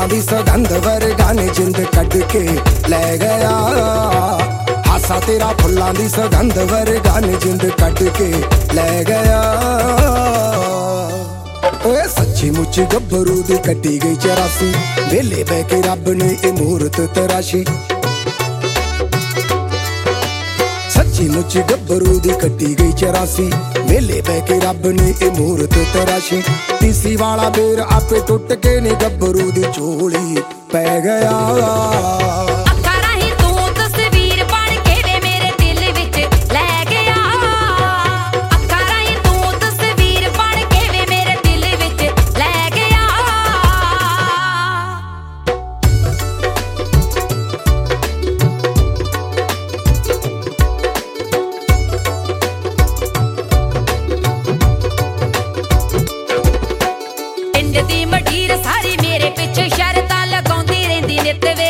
ਫੁੱਲਾਂ ਦੀ ਸੁਗੰਧ ਵਰਗਾ ਨੇ ਜਿੰਦ ਕੱਢ ਕੇ ਲੈ ਗਿਆ। ਹਾਸਾ ਤੇਰਾ ਫੁੱਲਾਂ ਦੀ ਸੁਗੰਧ ਵਰਗਾ ਨੇ ਜਿੰਦ ਕੱਢ ਕੇ ਲੈ ਗਿਆ। ਓਏ ਸੱਚੀ ਮੁੱਚੀ ਗੱਭਰੂ ਦੀ ਕੱਟੀ ਗਈ 84 ਵੇਲੇ ਬਹਿ ਕੇ ਰੱਬ ਨੇ ਇਹ ਮੂਰਤ ਤਰਾਸ਼ੀ। ਸੱਚੀ ਮੁੱਚੀ ਗੱਭਰੂ ਦੀ ਕੱਟੀ ਗਈ 84 ਵੇਲੇ ਬਹਿ ਕੇ ਰੱਬ ਨੇ ਇਹ ਮੂਰਤ ਤਰਾਸ਼ੀ। ਤੀਸੀ ਵਾਲਾ ਬੇਰ ਆਪੇ ਟੁੱਟ ਕੇ ਨੇ ਗੱਭਰੂ ਦੀ ਝੋਲੀ ਪੈ ਗਿਆ। ਦੀ ਮਢੀਰ ਸਾਰੀ ਮੇਰੇ ਪਿੱਛੇ ਸ਼ਰਤਾਂ ਲਗਾਉਂਦੀ ਰਹਿੰਦੀ ਨਿੱਤ ਵੇ।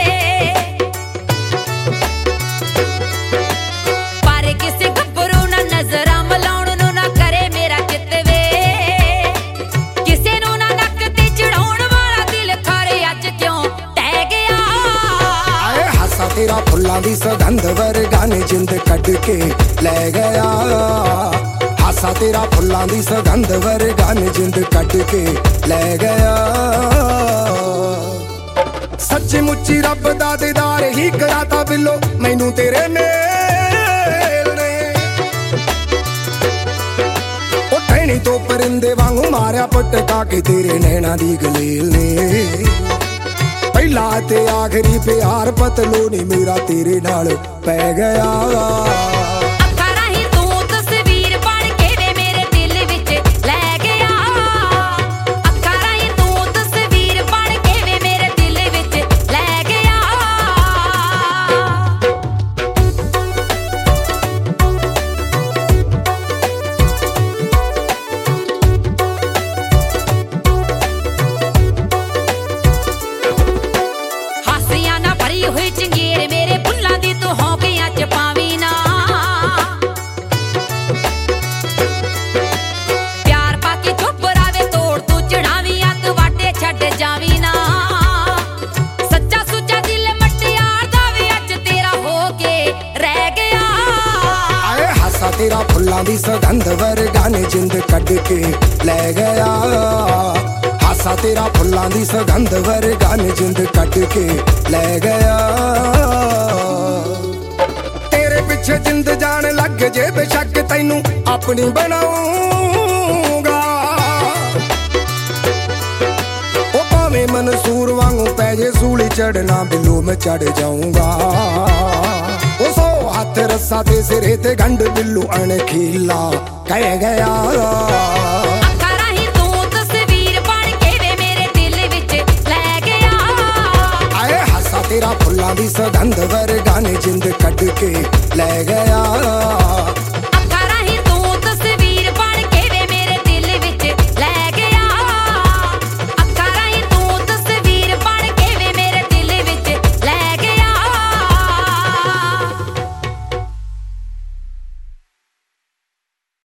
ਪਰ ਕਿਸੇ ਗੱਭਰੂ ਨਾ ਨਜ਼ਰਾਂ ਮਲਾਉਣ ਨੂੰ ਨਾ ਕਰੇ ਮੇਰਾ ਚਿੱਤ ਵੇ। ਕਿਸੇ ਨੂੰ ਨਾ ਨੱਕ ਤੇ ਚੜਾਉਣ ਵਾਲਾ ਦਿਲ ਖਾਰੇ ਅੱਜ ਕਿਉਂ ਟਹਿ ਗਿਆ। ਆਏ ਹਾਸਾ ਤੇਰਾ ਫੁੱਲਾਂ ਦੀ ਸੁਗੰਧ ਵਰਗਾ ਨੇ ਜਿੰਦ ਕੱਢ ਕੇ ਲੈ ਗਿਆ। ਹਾਸਾ ਤੇਰਾ ਫੁੱਲਾਂ ਦੀ ਸੁਗੰਧ ਵਰਗਾ ਨੇ ਜਿੰਦ ਕੱਢ ਕੇ ਲੈ ਗਿਆ। ਸੱਚੀ ਮੁੱਚੀ ਰੱਬ ਦਾ ਦੀਦਾਰ ਹੀ ਕਰਾਤਾ ਬਿੱਲੋ ਮੈਨੂੰ ਤੇਰੇ ਮੇਲ ਨੇ। ਉਹ ਟਹਿਣੀ ਤੋਂ ਪਰਿੰਦੇ ਵਾਂਗੂ ਮਾਰਿਆ ਪਟਕਾ ਕੇ ਤੇਰੇ ਨੈਣਾ ਦੀ ਗਲੇਲ ਨੇ। ਪਹਿਲਾ ਤੇ ਆਖਰੀ ਪਿਆਰ ਪਤਲੋ ਨੀ ਮੇਰਾ ਤੇਰੇ ਨਾਲ ਪੈ ਗਿਆ। ਹੋਈ ਚੰਗੇਰ ਮੇਰੇ ਫੁੱਲਾਂ ਦੀ ਤੂੰ ਹੌਕਿਆਂ ਚ ਪਾਵੀਂ ਨਾ। ਪਿਆਰ ਪਾ ਕੇ ਚੁੱਪ ਰਾਵੇ ਤੋੜ ਤੂੰ ਚੜਾਵੀਂ ਅੱਤ ਵਾਟੇ ਛੱਡ ਜਾਵੀਂ ਨਾ। ਸੱਚਾ ਸੁੱਚਾ ਦਿਲ ਮਟਿਆਰ ਦਾ ਵੀ ਅੱਜ ਤੇਰਾ ਹੋ ਕੇ ਰਹਿ ਗਿਆ। ਆਏ ਹਾਸਾ ਤੇਰਾ ਫੁੱਲਾਂ ਦੀ ਸੁਗੰਧ ਵਰਗਾ ਨੇ ਜਿੰਦ ਕੱਢ ਕੇ ਲੈ ਗਿਆ। ਹਾਸਾ ਤੇਰਾ ਫੁੱਲਾਂ ਦੀ ਸੁਗੰਧ ਵਰਗਾ ਨੇ ਜਿੰਦ ਕੱਢ ਕੇ ਲੈ ਗਿਆ। ਤੇਰੇ ਪਿੱਛੇ ਜਿੰਦ ਜਾਣ ਲੱਗ ਜੇ ਬੇਸ਼ੱਕ ਤੈਨੂੰ ਆਪਣੀ ਬਣਾਉਂਗਾ। ਉਹ ਭਾਵੇਂ ਮਨਸੂਰ ਵਾਂਗੂ ਪੈ ਜੇ ਸੂਲੀ ਚੜਨਾ ਬਿੱਲੋ ਮੈਂ ਚੜ ਜਾਊਂਗਾ। ਉਹ ਸੋ ਹੱਥ ਰੱਸਾ ਤੇ ਸਿਰੇ ਤੇ ਗੰਢ ਬਿੱਲੂ ਅਣਖੀਲਾ ਕਹਿ ਗਿਆ। ਤੇਰਾ ਫੁੱਲਾਂ ਦੀ ਸੁਗੰਧ ਵਰਗਾ ਨੇ ਜਿੰਦ ਕੱਢ ਕੇ ਲੈ ਗਿਆ।